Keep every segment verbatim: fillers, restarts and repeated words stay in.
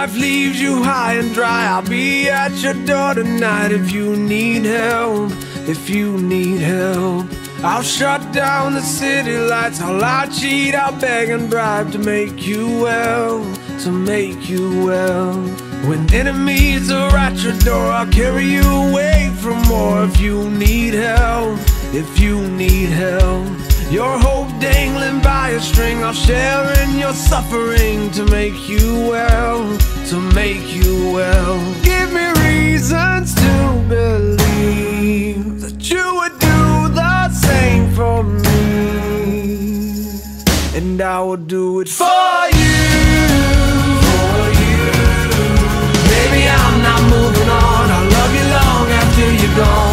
life leaves you high and dry, I'll be at your door tonight if you need help, if you need help. I'll shut down the city lights, I'll lie, cheat, I'll beg and bribe to make you well, to make you well. When enemies are at your door, I'll carry you away from more if you need help, if you need help. Your hope dangling by a string, I'll share in your suffering to make you well, to make you well. Give me reasons to believe that you would do the same for me, and I will do it for you, for you. Baby, I'm not moving on, I'll love you long after you're gone.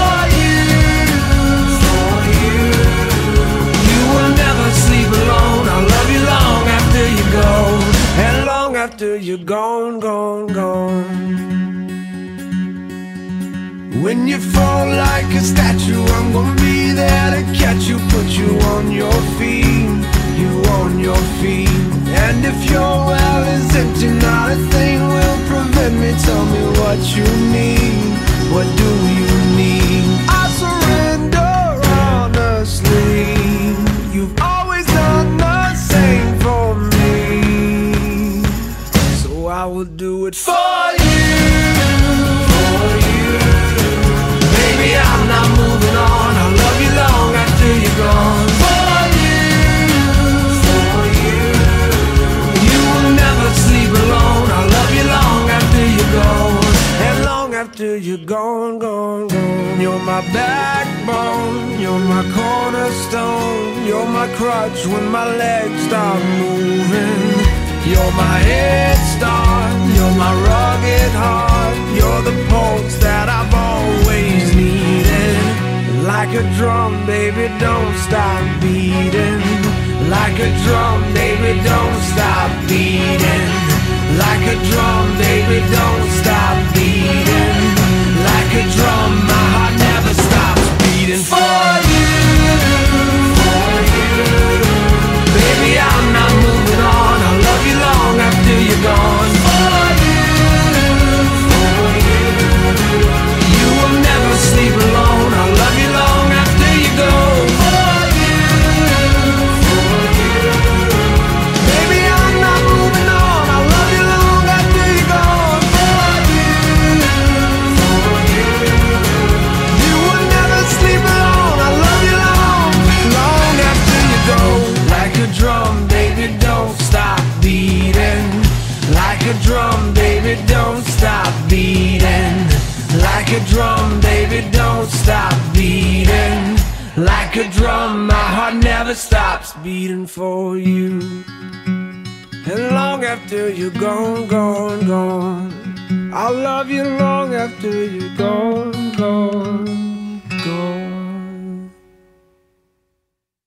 After you're gone, gone, gone. When you fall like a statue, I'm gonna be there to catch you, put you on your feet, you on your feet. And if your well is empty, not a thing will prevent me. Tell me what you need, what do you need? I surrender honestly. You've always done the same for me, I will do it for you, for you. Baby, I'm not moving on, I'll love you long after you're gone. For you, for you. You will never sleep alone, I'll love you long after you're gone, and long after you're gone, gone, gone. You're my backbone, you're my cornerstone, you're my crutch when my legs stop moving. You're my head start, you're my rugged heart, you're the pulse that I've always needed. Like a drum, baby, don't stop beating. Like a drum, baby, don't stop beating. Like a drum, baby, don't stop beating. Like a drum, my heart never stops beating. For you, for you. Baby, I'm not moving on, I'll love you long after you're gone. For you, for you. You will never sleep alone, I'll love you long after you go. For you, for you. Baby, I'm not moving on, I'll love you long after you're gone. For you, for you. You will never sleep alone, I'll love you long, long after you go. Like a drum, baby, don't stop beating. Like a drum, baby, don't stop beating. Like a drum, baby, don't stop beating. Like a drum, my heart never stops beating for you. And long after you're gone, gone, gone, I'll love you long after you're gone, gone, gone.